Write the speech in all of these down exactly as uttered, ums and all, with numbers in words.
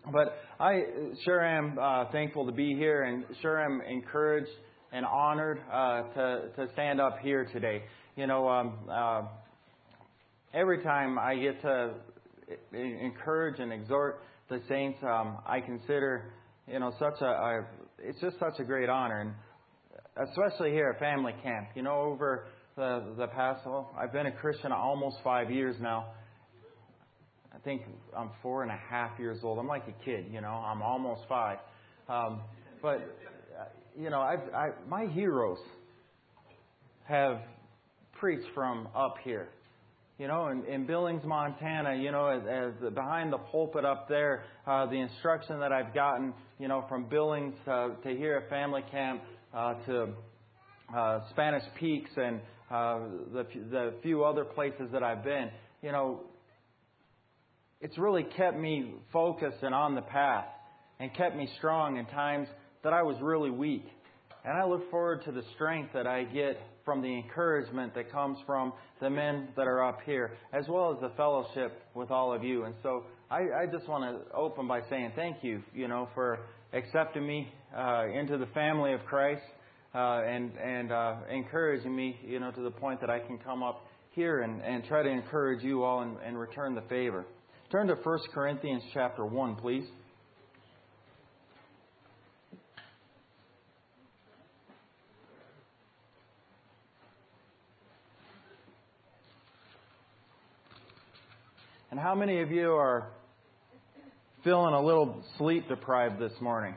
But I sure am uh, thankful to be here, and sure am encouraged and honored uh, to to stand up here today. You know, um, uh, every time I get to encourage and exhort the saints, um, I consider, you know, such a, a it's just such a great honor, and especially here at Family Camp. You know, over the the past, well, I've been a Christian almost five years now. I think I'm four and a half years old. I'm like a kid, you know. I'm almost five, um, but uh, you know, I've, I my heroes have preached from up here. You know, in, in Billings, Montana, you know, as, as behind the pulpit up there, uh, the instruction that I've gotten, you know, from Billings uh, to here at Family Camp uh, to uh, Spanish Peaks and uh, the the few other places that I've been, you know. It's really kept me focused and on the path and kept me strong in times that I was really weak. And I look forward to the strength that I get from the encouragement that comes from the men that are up here, as well as the fellowship with all of you. And so I, I just want to open by saying thank you, you know, for accepting me uh, into the family of Christ uh, and, and uh, encouraging me, you know, to the point that I can come up here and, and try to encourage you all and, and return the favor. Turn to First Corinthians chapter one, please. And how many of you are feeling a little sleep deprived this morning?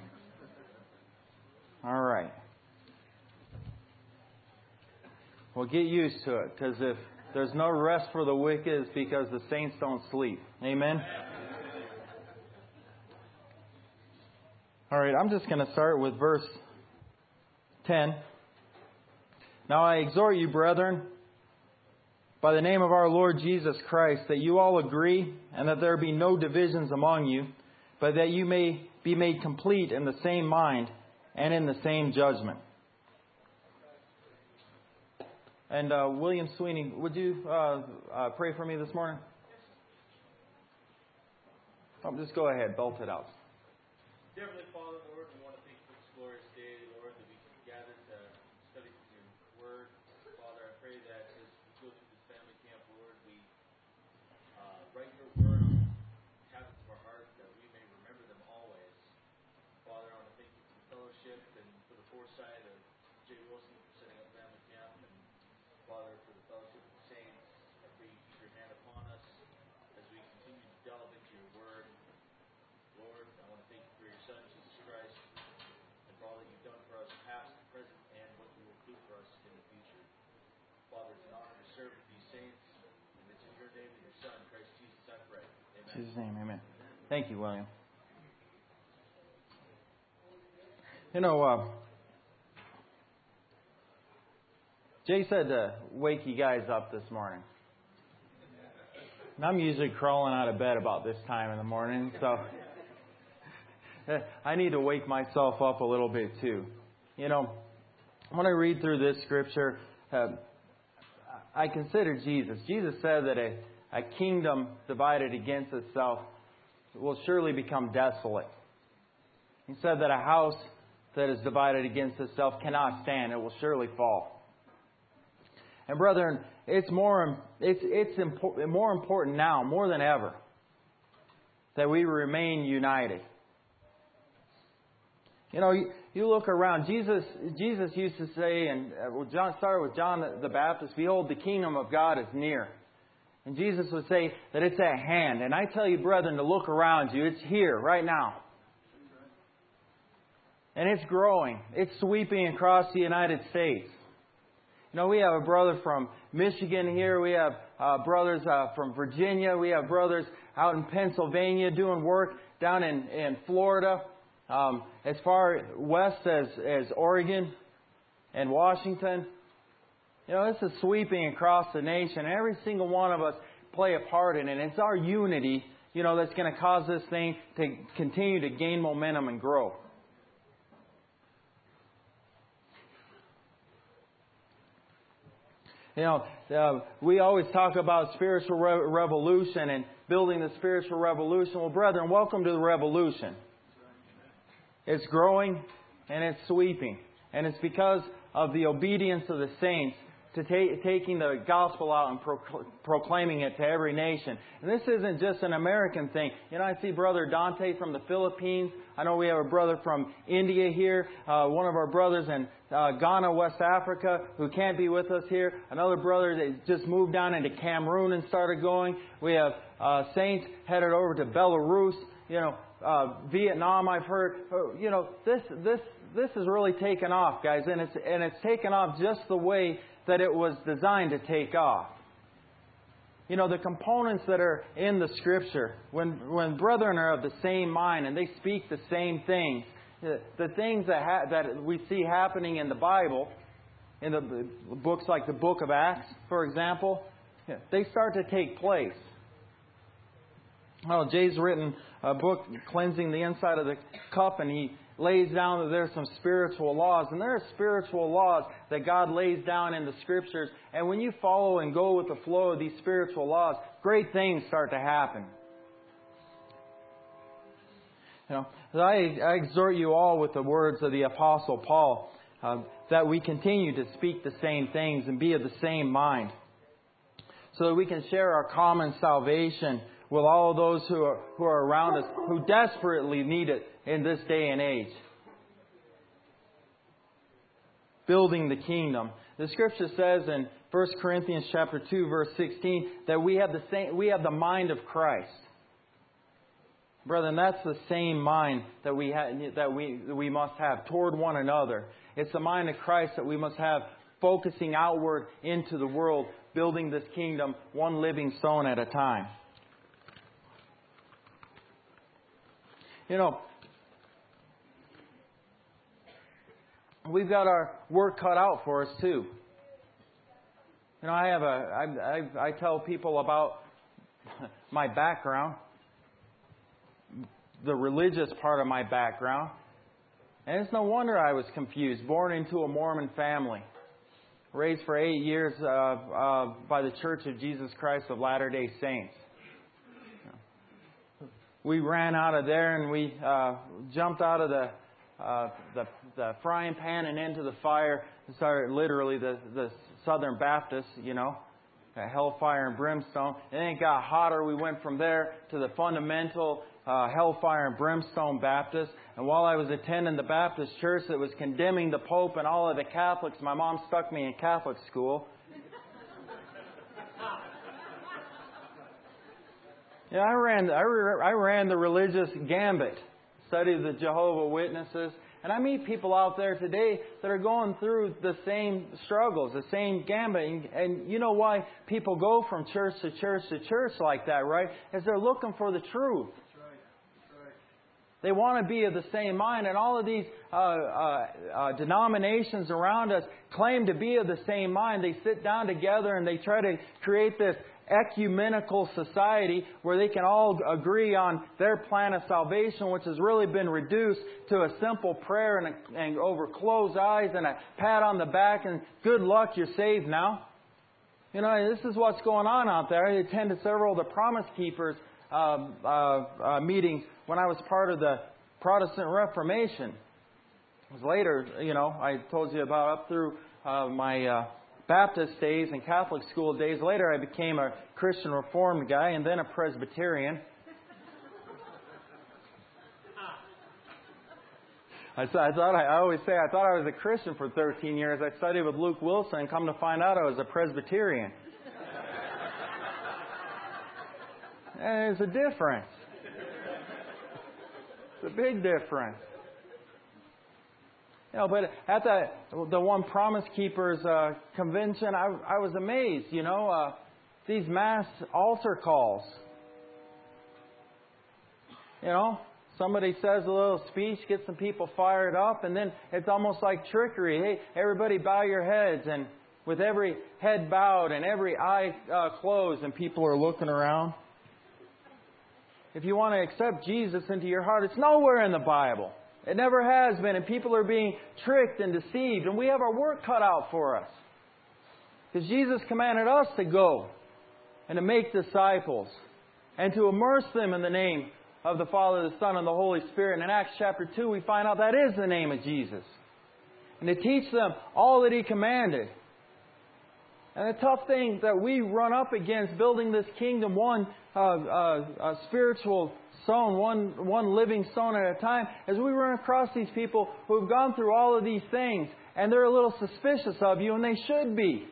All right. Well, get used to it, because if there's no rest for the wicked, it's because the saints don't sleep. Amen? All right, I'm just going to start with verse ten. Now I exhort you, brethren, by the name of our Lord Jesus Christ, that you all agree and that there be no divisions among you, but that you may be made complete in the same mind and in the same judgment. And uh, William Sweeney, would you uh, uh, pray for me this morning? Oh, just go ahead, belt it out. Dear Heavenly Father, Lord, we want to thank you for this glorious day, Lord, that we can gather to study your word. Father, I pray that as we go through this family camp, Lord, we uh, write your word on the tablets of our heart, that we may remember them always. Father, I want to thank you for the fellowship and for the foresight of Jay Wilson for setting up family camp, and Father, for the fellowship of the saints. I pray you keep your hand upon us as we continue to delve into your word. Lord, I want to thank you for your Son, Jesus Christ, and for all that you've done for us, past, present, and what you will do for us in the future. Father, it's an honor to serve with these saints, and it's in your name and your Son, Christ Jesus, I pray. Amen. In Jesus' name, amen. Thank you, William. You know, uh, Jay said to wake you guys up this morning. And I'm usually crawling out of bed about this time in the morning, so I need to wake myself up a little bit too. You know, when I read through this scripture, uh, I consider Jesus. Jesus said that a, a kingdom divided against itself will surely become desolate. He said that a house that is divided against itself cannot stand. It will surely fall. And brethren, it's more it's it's impor- more important now, more than ever, that we remain united. You know, you, you look around. Jesus Jesus used to say, and uh, well, John started with John the, the Baptist, "Behold, the kingdom of God is near." And Jesus would say that it's at hand. And I tell you, brethren, to look around you. It's here, right now. And it's growing. It's sweeping across the United States. You know, we have a brother from Michigan here. We have uh, brothers uh, from Virginia. We have brothers out in Pennsylvania doing work down in, in Florida. Um, as far west as, as Oregon and Washington. You know, this is sweeping across the nation. Every single one of us play a part in it. And it's our unity, you know, that's going to cause this thing to continue to gain momentum and grow. You know, uh, we always talk about spiritual re- revolution and building the spiritual revolution. Well, brethren, welcome to the revolution. It's growing and it's sweeping. And it's because of the obedience of the saints to ta- taking the gospel out and pro- proclaiming it to every nation. And this isn't just an American thing. You know, I see Brother Dante from the Philippines. I know we have a brother from India here. Uh, one of our brothers in uh, Ghana, West Africa, who can't be with us here. Another brother that just moved down into Cameroon and started going. We have uh, saints headed over to Belarus. You know, uh, Vietnam, I've heard. Uh, you know, this this this has really taken off, guys, and it's and it's taken off just the way that it was designed to take off. You know, the components that are in the Scripture, when when brethren are of the same mind and they speak the same things, the, the things that ha- that we see happening in the Bible, in the books like the book of Acts, for example, they start to take place. Well, Jay's written a book, Cleansing the Inside of the Cup, and he lays down that there are some spiritual laws. And there are spiritual laws that God lays down in the Scriptures. And when you follow and go with the flow of these spiritual laws, great things start to happen. You know, I, I exhort you all with the words of the Apostle Paul, uh, that we continue to speak the same things and be of the same mind, so that we can share our common salvation with all those who are, who are around us, who desperately need it in this day and age. Building the kingdom. The Scripture says in First Corinthians chapter two, verse sixteen, that we have the same, we have the mind of Christ. Brethren, that's the same mind that we ha- that we that we must have toward one another. It's the mind of Christ that we must have, focusing outward into the world, building this kingdom one living stone at a time. You know, we've got our work cut out for us too. You know, I have a, I, I, I tell people about my background, the religious part of my background, and it's no wonder I was confused. Born into a Mormon family, raised for eight years uh, uh, by the Church of Jesus Christ of Latter-day Saints. We ran out of there and we uh, jumped out of the, uh, the the frying pan and into the fire. And started literally the the Southern Baptist, you know, hellfire and brimstone. And then it got hotter. We went from there to the fundamental uh, hellfire and brimstone Baptist. And while I was attending the Baptist church that was condemning the Pope and all of the Catholics, my mom stuck me in Catholic school. Yeah, I ran, I, I ran the religious gambit, studied the Jehovah's Witnesses, and I meet people out there today that are going through the same struggles, the same gambit. And, and you know why people go from church to church to church like that, right? Is they're looking for the truth. That's right. That's right. They want to be of the same mind, and all of these uh, uh, uh, denominations around us claim to be of the same mind. They sit down together and they try to create this ecumenical society where they can all agree on their plan of salvation, which has really been reduced to a simple prayer and, a, and over closed eyes and a pat on the back and good luck, you're saved now. You know, this is what's going on out there. I attended several of the Promise Keepers uh, uh, uh, meetings when I was part of the Protestant Reformation. It was later, you know, I told you about up through uh, my uh, Baptist days and Catholic school days. Later I became a Christian Reformed guy and then a Presbyterian. I, I thought I, I always say I thought I was a Christian for thirteen years. I studied with Luke Wilson and come to find out I was a Presbyterian. And there's a difference. It's a big difference. You know, but at the the one Promise Keepers uh, convention, I, I was amazed. You know, uh, these mass altar calls. You know, somebody says a little speech, gets some people fired up, and then it's almost like trickery. Hey, everybody, bow your heads, and with every head bowed and every eye uh, closed, and people are looking around. If you want to accept Jesus into your heart, it's nowhere in the Bible. It never has been, and people are being tricked and deceived, and we have our work cut out for us. Because Jesus commanded us to go and to make disciples and to immerse them in the name of the Father, the Son, and the Holy Spirit. And in Acts chapter two, we find out that is the name of Jesus. And to teach them all that He commanded. And the tough thing that we run up against building this kingdom, one uh, uh, uh, spiritual stone, one, one living stone at a time, is we run across these people who have gone through all of these things, and they're a little suspicious of you, and they should be.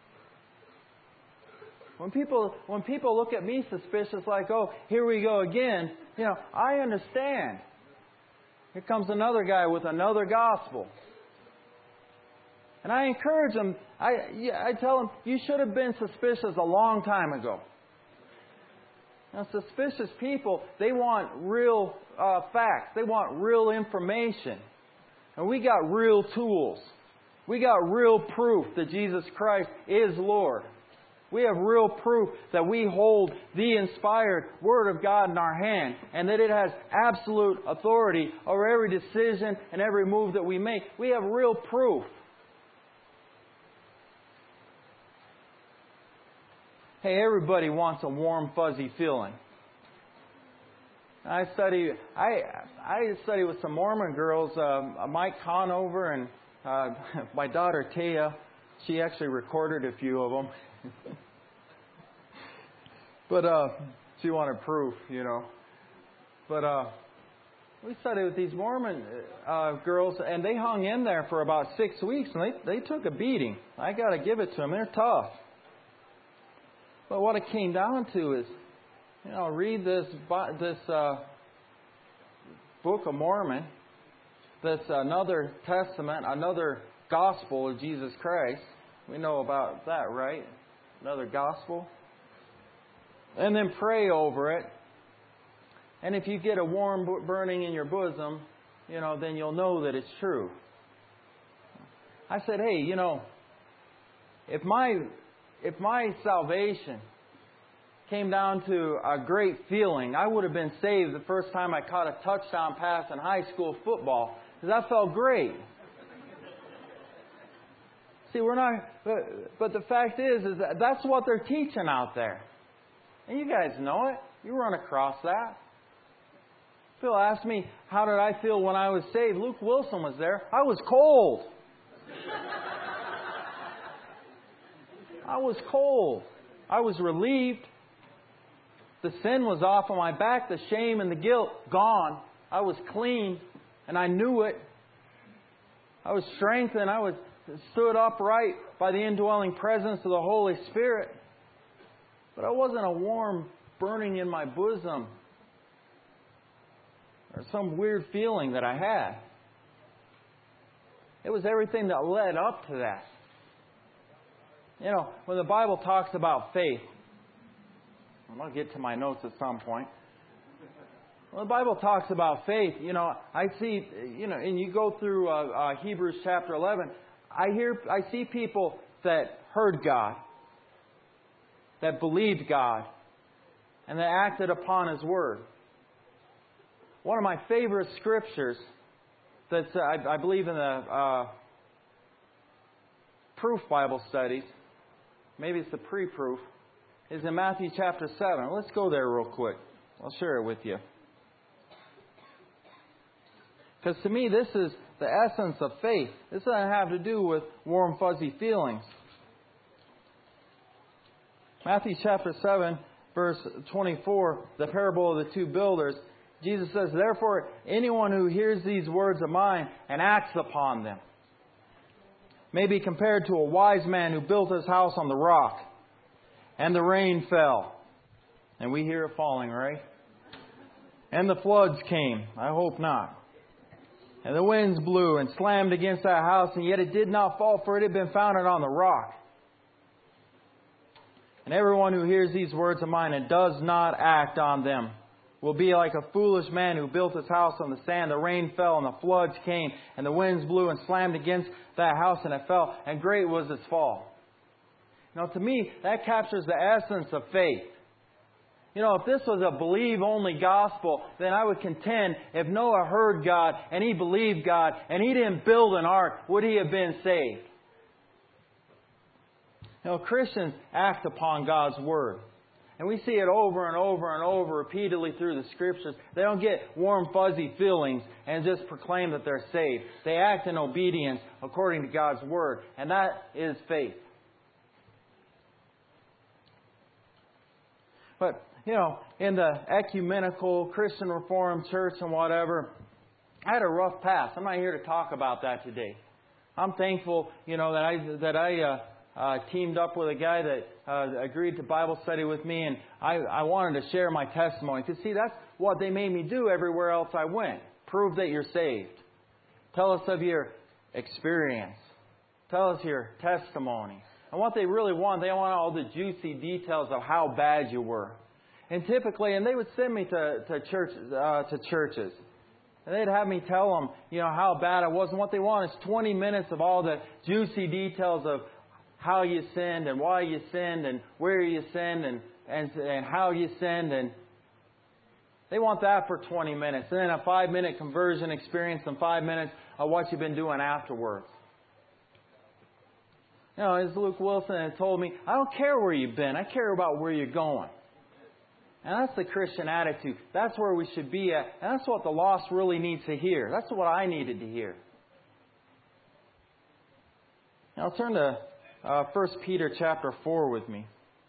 When people, when people look at me suspicious, like, oh, here we go again, you know, I understand. Here comes another guy with another gospel. And I encourage them, I, I tell them, you should have been suspicious a long time ago. Now, suspicious people, they want real uh, facts. They want real information. And we got real tools. We got real proof that Jesus Christ is Lord. We have real proof that we hold the inspired Word of God in our hand and that it has absolute authority over every decision and every move that we make. We have real proof. Hey, everybody wants a warm, fuzzy feeling. I study. I I study with some Mormon girls. Uh, Mike Conover and uh, my daughter Taya. She actually recorded a few of them. But uh, she wanted proof, you know. But uh, we studied with these Mormon uh, girls, and they hung in there for about six weeks, and they they took a beating. I got to give it to them. They're tough. But what it came down to is, you know, read this this uh, Book of Mormon. That's another testament, another gospel of Jesus Christ. We know about that, right? Another gospel. And then pray over it. And if you get a warm burning in your bosom, you know, then you'll know that it's true. I said, hey, you know, if my if my salvation came down to a great feeling, I would have been saved the first time I caught a touchdown pass in high school football, because that felt great. See, we're not, but, but the fact is, is that that's what they're teaching out there. And you guys know it. You run across that. Phil asked me, how did I feel when I was saved? Luke Wilson was there. I was cold. I was cold. I was relieved. The sin was off of my back. The shame and the guilt gone. I was clean, and I knew it. I was strengthened. I was stood upright by the indwelling presence of the Holy Spirit. But I wasn't a warm burning in my bosom or some weird feeling that I had. It was everything that led up to that. You know, when the Bible talks about faith, and I'll get to my notes at some point. When the Bible talks about faith, you know, I see, you know, and you go through uh, uh, Hebrews chapter eleven, I hear, I see people that heard God, that believed God, and that acted upon His Word. One of my favorite scriptures that's, uh, I, I believe in the uh, proof Bible studies, maybe it's the pre-proof, is in Matthew chapter seven. Let's go there real quick. I'll share it with you. Because to me, this is the essence of faith. This doesn't have to do with warm, fuzzy feelings. Matthew chapter seven, verse twenty-four, the parable of the two builders. Jesus says, therefore, anyone who hears these words of mine and acts upon them may be compared to a wise man who built his house on the rock. And the rain fell. And we hear it falling, right? And the floods came. I hope not. And the winds blew and slammed against that house, and yet it did not fall, for it had been founded on the rock. And everyone who hears these words of mine and does not act on them will be like a foolish man who built his house on the sand. The rain fell and the floods came, and the winds blew and slammed against that house, and it fell, and great was its fall. Now, to me, that captures the essence of faith. You know, if this was a believe-only gospel, then I would contend if Noah heard God and he believed God and he didn't build an ark, would he have been saved? You know, Christians act upon God's Word. And we see it over and over and over repeatedly through the Scriptures. They don't get warm, fuzzy feelings and just proclaim that they're saved. They act in obedience according to God's Word. And that is faith. But, you know, in the ecumenical Christian Reformed Church and whatever, I had a rough past. I'm not here to talk about that today. I'm thankful, you know, that I that I uh, uh, teamed up with a guy that uh, agreed to Bible study with me, and I, I wanted to share my testimony. Because, see, that's what they made me do everywhere else I went. Prove that you're saved. Tell us of your experience. Tell us your testimony. And what they really want, they want all the juicy details of how bad you were. And typically, and they would send me to, to, church, uh, to churches. And they'd have me tell them, you know, how bad I was. And what they want is twenty minutes of all the juicy details of how you sinned and why you sinned and where you sinned and, and, and how you sinned. And they want that for twenty minutes. And then a five-minute conversion experience and five minutes of what you've been doing afterwards. You know, as Luke Wilson had told me, I don't care where you've been. I care about where you're going. And that's the Christian attitude. That's where we should be at. And that's what the lost really needs to hear. That's what I needed to hear. Now turn to uh, First Peter chapter four with me.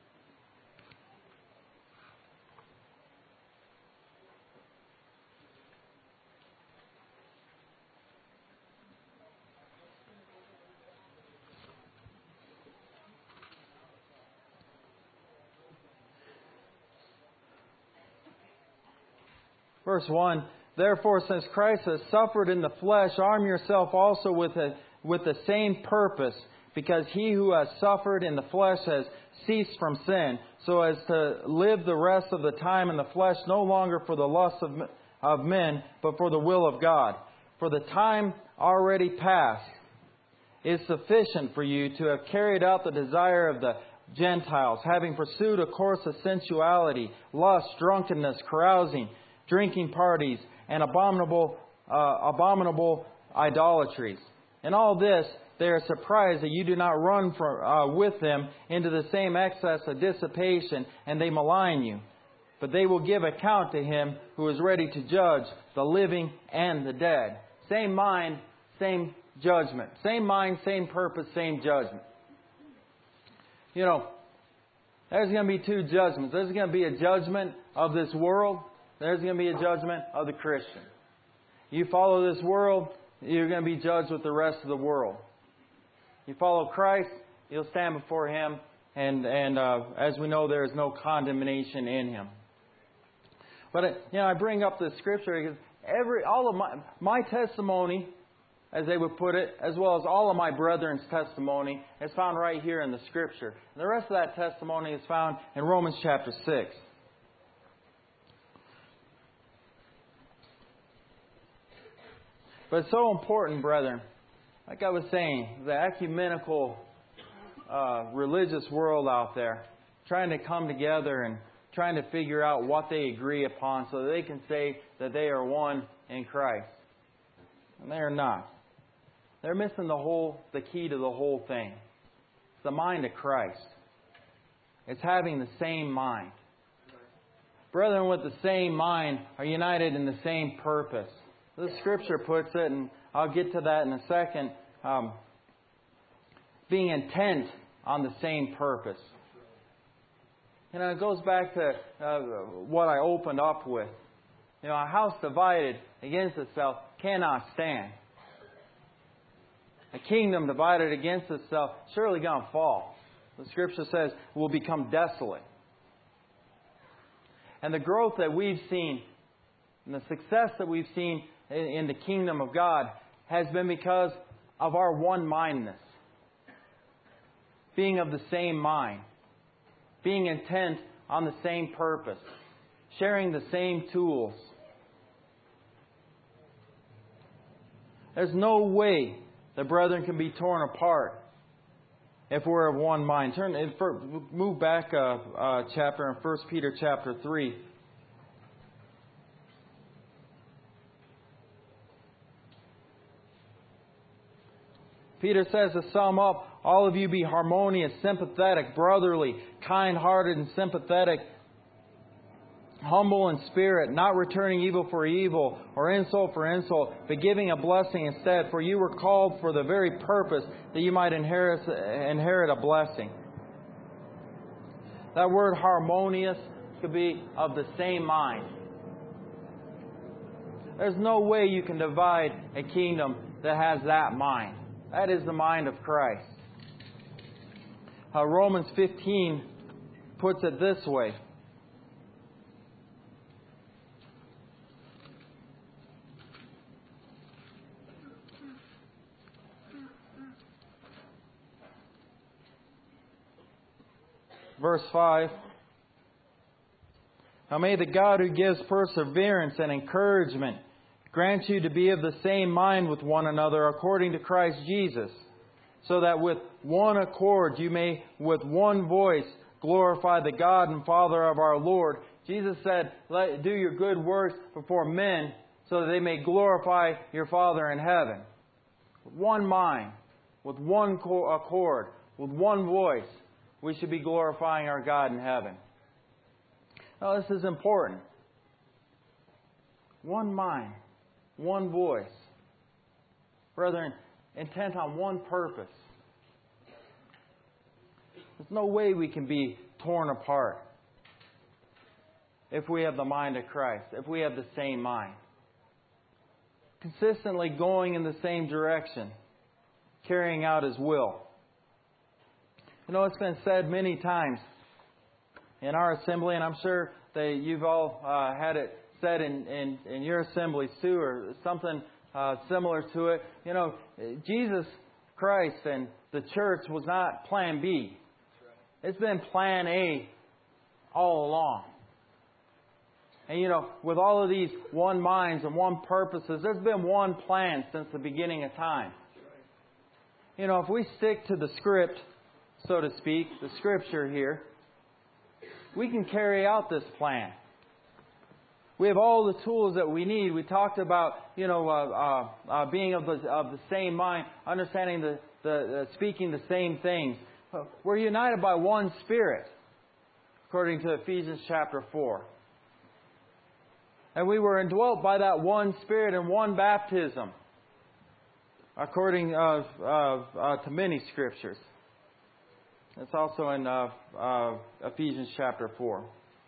Verse one, therefore, since Christ has suffered in the flesh, arm yourself also with, a, with the same purpose, because he who has suffered in the flesh has ceased from sin, so as to live the rest of the time in the flesh no longer for the lust of, of men, but for the will of God. For the time already past is sufficient for you to have carried out the desire of the Gentiles, having pursued a course of sensuality, lust, drunkenness, carousing, drinking parties, and abominable uh, abominable idolatries. In all this, they are surprised that you do not run for, uh, with them into the same excess of dissipation, and they malign you. But they will give account to him who is ready to judge the living and the dead. Same mind, same judgment. Same mind, same purpose, same judgment. You know, there's going to be two judgments. There's going to be a judgment of this world. There's going to be a judgment of the Christian. You follow this world, you're going to be judged with the rest of the world. You follow Christ, you'll stand before Him, and and uh, as we know, there is no condemnation in Him. But uh, you know, I bring up the Scripture because every all of my my testimony, as they would put it, as well as all of my brethren's testimony, is found right here in the Scripture. And the rest of that testimony is found in Romans chapter six. But it's so important, brethren. Like I was saying, the ecumenical uh, religious world out there, trying to come together and trying to figure out what they agree upon so that they can say that they are one in Christ. And they are not. They're missing the whole, the key to the whole thing. It's the mind of Christ. It's having the same mind. Brethren with the same mind are united in the same purpose. The Scripture puts it, and I'll get to that in a second, um, being intent on the same purpose. You know, it goes back to uh, what I opened up with. You know, a house divided against itself cannot stand. A kingdom divided against itself surely going to fall. The Scripture says it will become desolate. And the growth that we've seen and the success that we've seen in the kingdom of God has been because of our one-mindedness. Being of the same mind. Being intent on the same purpose. Sharing the same tools. There's no way the brethren can be torn apart if we're of one mind. Turn, move back a, a chapter in First Peter chapter three. Peter says to sum up, all of you be harmonious, sympathetic, brotherly, kind-hearted and sympathetic, humble in spirit, not returning evil for evil or insult for insult, but giving a blessing instead. For you were called for the very purpose that you might inherit, inherit a blessing. That word harmonious could be of the same mind. There's no way you can divide a kingdom that has that mind. That is the mind of Christ. Uh, Romans fifteen puts it this way. Verse five. Now may the God who gives perseverance and encouragement grant you to be of the same mind with one another according to Christ Jesus, so that with one accord you may with one voice glorify the God and Father of our Lord. Jesus said, "Let do your good works before men, so that they may glorify your Father in heaven." With one mind, with one accord, with one voice, we should be glorifying our God in heaven. Now, this is important. One mind, one voice. Brethren, intent on one purpose. There's no way we can be torn apart if we have the mind of Christ, if we have the same mind. Consistently going in the same direction, carrying out His will. You know, it's been said many times in our assembly, and I'm sure that you've all uh, had it said in, in, in your assemblies too, or something uh, similar to it. You know, Jesus Christ and the church was not plan B. It's been plan A all along. And you know, with all of these one minds and one purposes, there's been one plan since the beginning of time. You know, if we stick to the script, so to speak, the Scripture here, we can carry out this plan. We have all the tools that we need. We talked about, you know, uh, uh, uh, being of the of the same mind, understanding the, the uh, speaking the same things. We're united by one Spirit, according to Ephesians chapter four. And we were indwelt by that one Spirit and one baptism, according uh, uh, uh, to many Scriptures. It's also in uh, uh, Ephesians chapter four.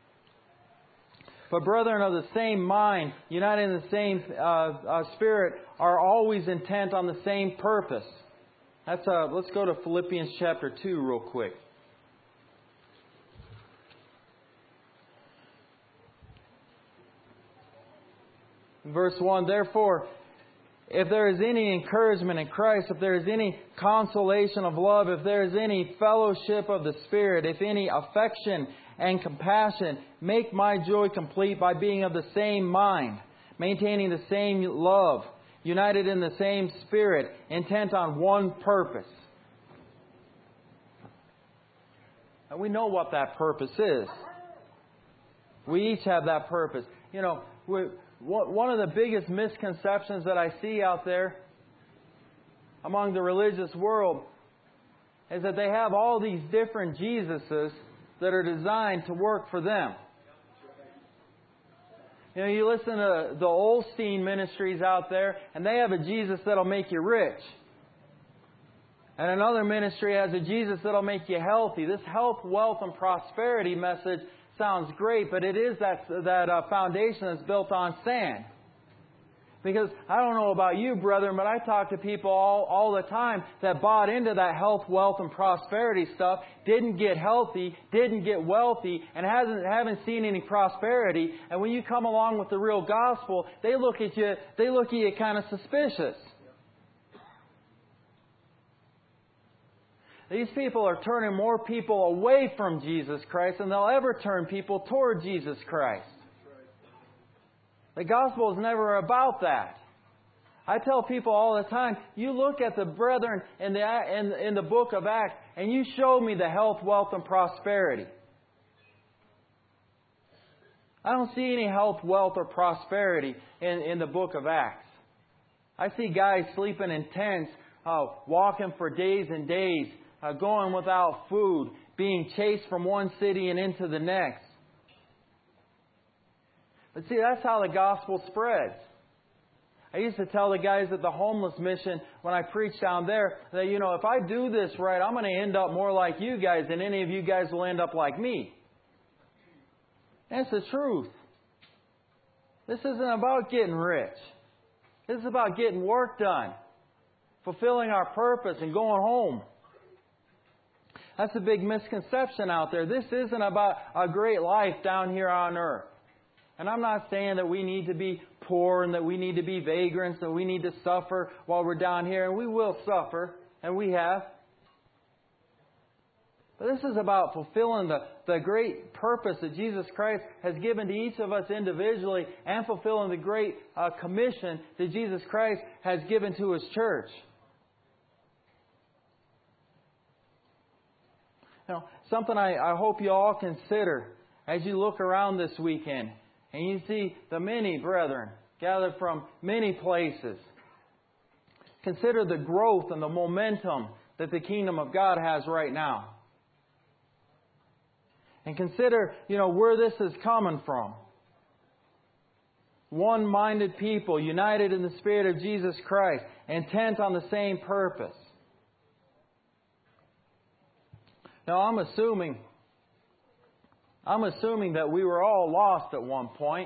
But brethren of the same mind, united in the same uh, uh, Spirit, are always intent on the same purpose. That's uh, let's go to Philippians chapter two real quick. Verse one, therefore, if there is any encouragement in Christ, if there is any consolation of love, if there is any fellowship of the Spirit, if any affection and compassion, make my joy complete by being of the same mind, maintaining the same love, united in the same Spirit, intent on one purpose. And we know what that purpose is. We each have that purpose. You know, we one of the biggest misconceptions that I see out there among the religious world is that they have all these different Jesuses that are designed to work for them. You know, you listen to the Olstein ministries out there, and they have a Jesus that'll make you rich. And another ministry has a Jesus that'll make you healthy. This health, wealth, and prosperity message sounds great, but it is that that uh, foundation that's built on sand. Because I don't know about you, brethren, but I talk to people all, all the time that bought into that health, wealth, and prosperity stuff, didn't get healthy, didn't get wealthy, and hasn't haven't seen any prosperity. And when you come along with the real gospel, they look at you, they look at you kind of suspicious. These people are turning more people away from Jesus Christ than they'll ever turn people toward Jesus Christ. The gospel is never about that. I tell people all the time, you look at the brethren in the, in, in the book of Acts, and you show me the health, wealth, and prosperity. I don't see any health, wealth, or prosperity in, in the book of Acts. I see guys sleeping in tents, uh, walking for days and days, uh, going without food, being chased from one city and into the next. But see, that's how the gospel spreads. I used to tell the guys at the homeless mission when I preached down there that, you know, if I do this right, I'm going to end up more like you guys than any of you guys will end up like me. That's the truth. This isn't about getting rich. This is about getting work done, fulfilling our purpose and going home. That's a big misconception out there. This isn't about a great life down here on earth. And I'm not saying that we need to be poor and that we need to be vagrants and we need to suffer while we're down here. And we will suffer, and we have. But this is about fulfilling the, the great purpose that Jesus Christ has given to each of us individually and fulfilling the great uh, commission that Jesus Christ has given to His church. You know, something I, I hope you all consider as you look around this weekend and you see the many brethren gathered from many places. Consider the growth and the momentum that the kingdom of God has right now. And consider, you know, where this is coming from. One-minded people, united in the Spirit of Jesus Christ, intent on the same purpose. Now, I'm assuming, I'm assuming that we were all lost at one point.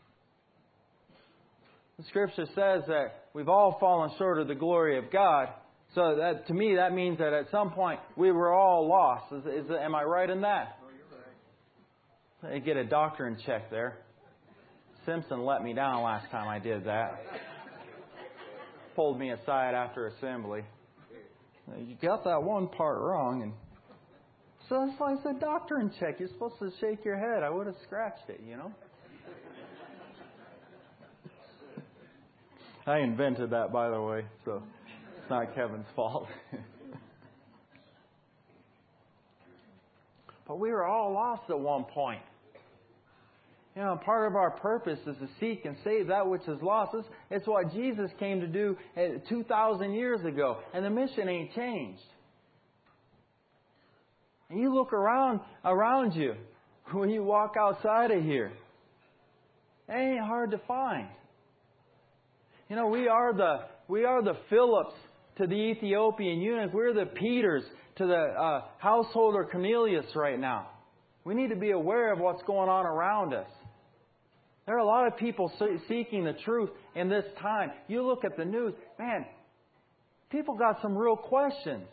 The Scripture says that we've all fallen short of the glory of God. So that, to me, that means that at some point we were all lost. Is, is, am I right in that? I get a doctrine check there. Simpson let me down last time I did that. Pulled me aside after assembly. You got that one part wrong. And so that's why it's a doctrine check. You're supposed to shake your head. I would have scratched it, you know. I invented that, by the way, so it's not Kevin's fault. But we were all lost at one point. You know, part of our purpose is to seek and save that which is lost. It's, it's what Jesus came to do two thousand years ago. And the mission ain't changed. And you look around around you when you walk outside of here. It ain't hard to find. You know, we are the we are the Philips to the Ethiopian eunuch. We're the Peters to the uh, householder Cornelius right now. We need to be aware of what's going on around us. There are a lot of people seeking the truth in this time. You look at the news, man, people got some real questions.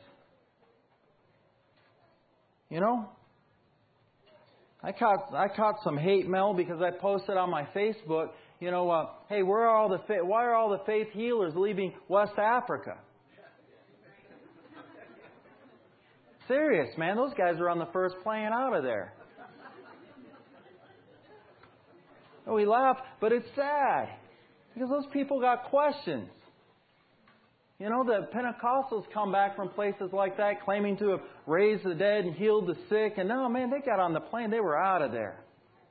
You know? I caught I caught some hate mail because I posted on my Facebook, you know, uh, hey, where are all the fa- why are all the faith healers leaving West Africa? Serious, man, those guys are on the first plane out of there. We laugh, but it's sad because those people got questions. You know, the Pentecostals come back from places like that claiming to have raised the dead and healed the sick. And no, man, they got on the plane. They were out of there.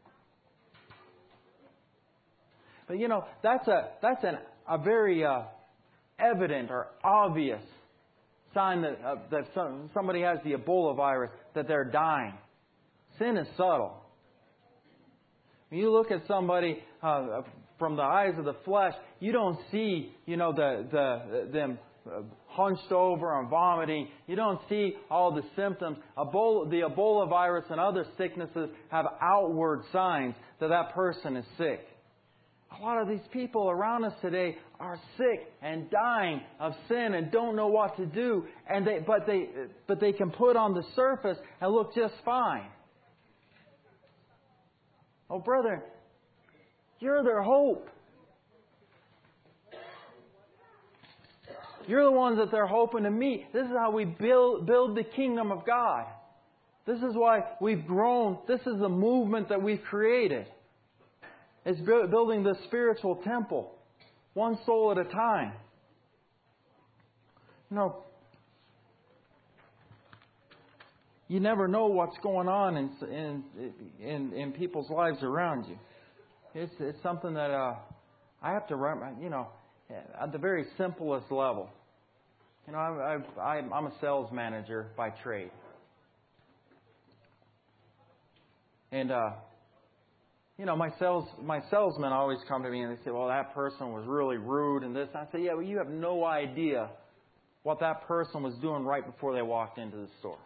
But, you know, that's a that's an, a very uh, evident or obvious sign that, uh, that some, somebody has the Ebola virus, that they're dying. Sin is subtle. When you look at somebody uh, from the eyes of the flesh, you don't see, you know, the the them hunched over and vomiting. You don't see all the symptoms. Ebola, the Ebola virus and other sicknesses have outward signs that that person is sick. A lot of these people around us today are sick and dying of sin and don't know what to do, and they but they but they can put on the surface and look just fine. Oh, brother, you're their hope. You're the ones that they're hoping to meet. This is how we build, build the kingdom of God. This is why we've grown. This is the movement that we've created. It's building the spiritual temple, one soul at a time. You know, you never know what's going on in in in, in people's lives around you. It's it's something that uh, I have to run. You know, at the very simplest level, You know, I, I, I'm a sales manager by trade. And, uh, you know, my sales my salesmen always come to me and they say, well, that person was really rude and this. And I say, yeah, well, you have no idea what that person was doing right before they walked into the store.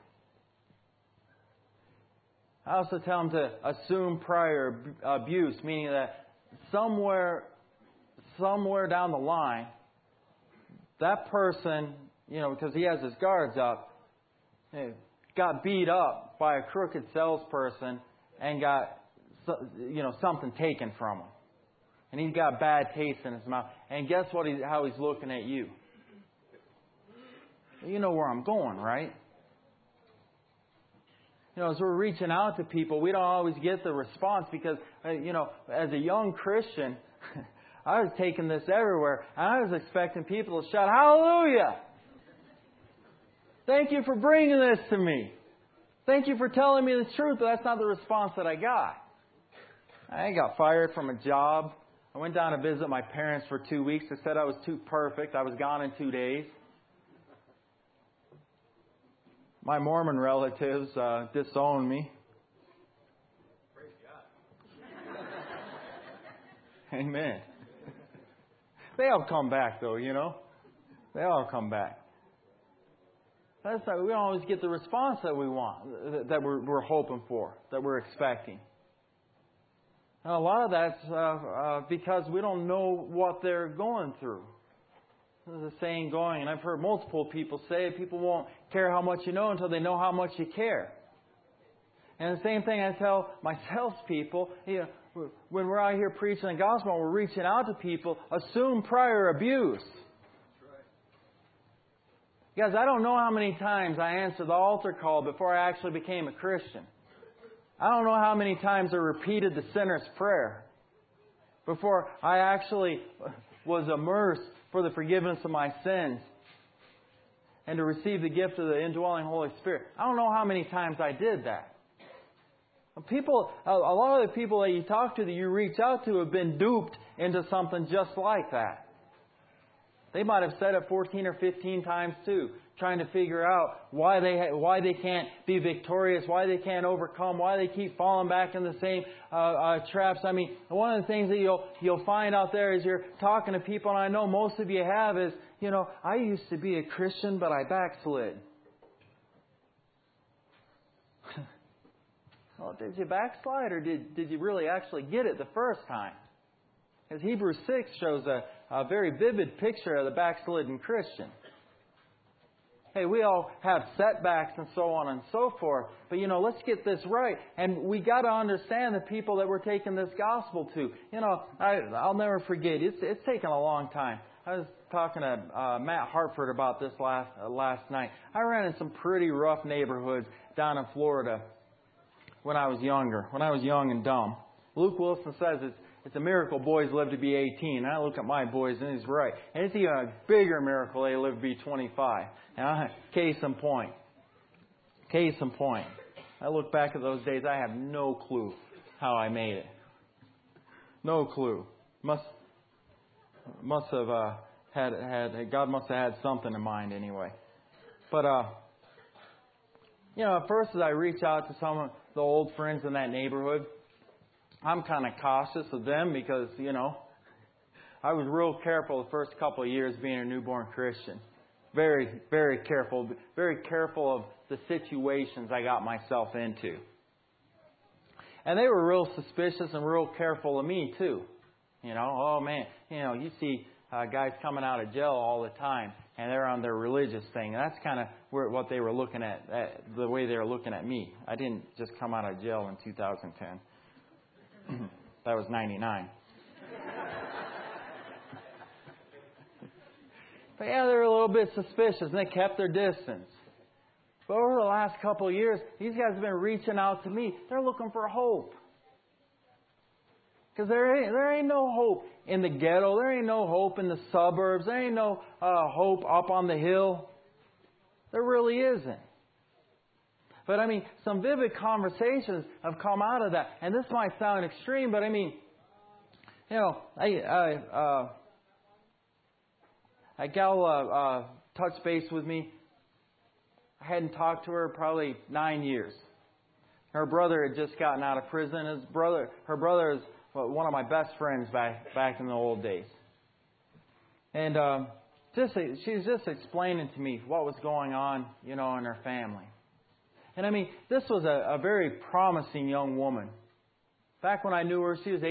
I also tell them to assume prior abuse, meaning that somewhere, somewhere down the line, that person, you know, because he has his guards up, got beat up by a crooked salesperson and got, you know, something taken from him. And he's got a bad taste in his mouth. And guess what? He, how he's looking at you. You know where I'm going, right? You know, as we're reaching out to people, we don't always get the response because, you know, as a young Christian, I was taking this everywhere. And I was expecting people to shout, hallelujah! Thank you for bringing this to me. Thank you for telling me the truth. But that's not the response that I got. I got fired from a job. I went down to visit my parents for two weeks. They said I was too perfect. I was gone in two days. My Mormon relatives uh, disowned me. Praise God. Amen. They all come back, though, you know. They all come back. That's not, we don't always get the response that we want, that we're, we're hoping for, that we're expecting. And a lot of that's uh, uh, because we don't know what they're going through. There's a saying going, and I've heard multiple people say it, people won't care how much you know until they know how much you care. And the same thing I tell my salespeople, you know, when we're out here preaching the gospel and we're reaching out to people, assume prior abuse. Guys, I don't know how many times I answered the altar call before I actually became a Christian. I don't know how many times I repeated the sinner's prayer before I actually was immersed for the forgiveness of my sins and to receive the gift of the indwelling Holy Spirit. I don't know how many times I did that. People, a lot of the people that you talk to, that you reach out to, have been duped into something just like that. They might have said it fourteen or fifteen times too, trying to figure out why they why they can't be victorious, why they can't overcome, why they keep falling back in the same uh, uh, traps. I mean, one of the things that you'll you'll find out there as you're talking to people, and I know most of you have, is, you know, I used to be a Christian, but I backslid. Well, did you backslide, or did did you really actually get it the first time? Because Hebrews six shows a, a very vivid picture of the backslidden Christian. Hey, we all have setbacks and so on and so forth. But, you know, let's get this right. And we got to understand the people that we're taking this gospel to. You know, I, I'll never forget. It's it's taken a long time. I was talking to uh, Matt Hartford about this last uh, last night. I ran in some pretty rough neighborhoods down in Florida when I was younger, when I was young and dumb. Luke Wilson says it's It's a miracle boys live to be eighteen. And I look at my boys and he's right. And it's even a bigger miracle they live to be twenty-five. And I, case in point. Case in point. I look back at those days, I have no clue how I made it. No clue. Must must have uh, had had God must have had something in mind anyway. But uh, you know, at first as I reach out to some of the old friends in that neighborhood, I'm kind of cautious of them because, you know, I was real careful the first couple of years being a newborn Christian. Very, very careful. Very careful of the situations I got myself into. And they were real suspicious and real careful of me, too. You know, oh, man, you know, you see uh, guys coming out of jail all the time, and they're on their religious thing. And that's kind of where, what they were looking at, uh, the way they were looking at me. I didn't just come out of jail in two thousand ten. That was ninety-nine. But yeah, they were a little bit suspicious, and they kept their distance. But over the last couple of years, these guys have been reaching out to me. They're looking for hope. Because there ain't, there ain't no hope in the ghetto. There ain't no hope in the suburbs. There ain't no uh, hope up on the hill. There really isn't. But I mean, some vivid conversations have come out of that. And this might sound extreme, but I mean, you know, I, I, uh, a gal uh, uh, touched base with me. I hadn't talked to her probably nine years. Her brother had just gotten out of prison. His brother, her brother is one of my best friends back back in the old days. And um, just she's just explaining to me what was going on, you know, in her family. And I mean, this was a, a very promising young woman. Back when I knew her, she was